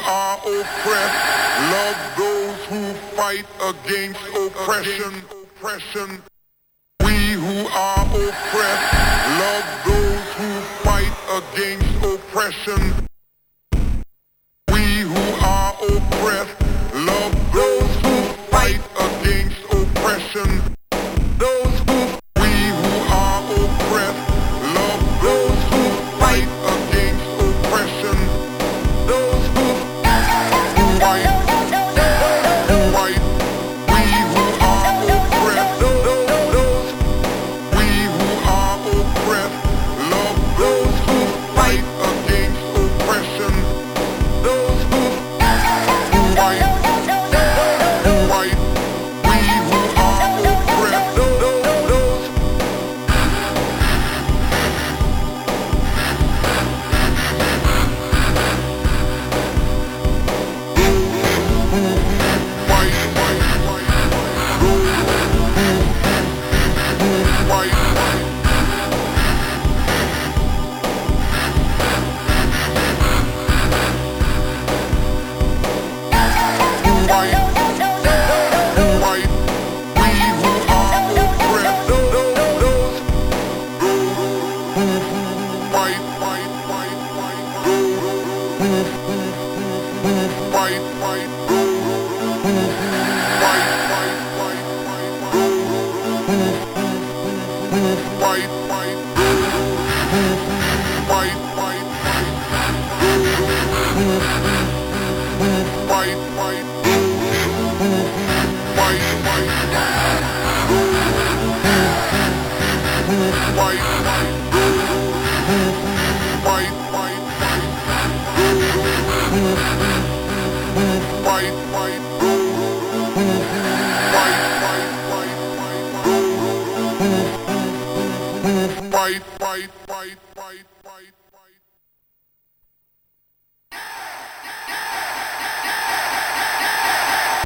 are oppressed, love those who fight against oppression. We who are oppressed, love those who fight against oppression. We who are oppressed, love those who fight against oppression. Those who we who are oppressed, love those who fight against oppression. Those who fight, we who are oppressed, those we who are oppressed, love those who fight against oppression. Those who fight, we who are oppressed, those fight.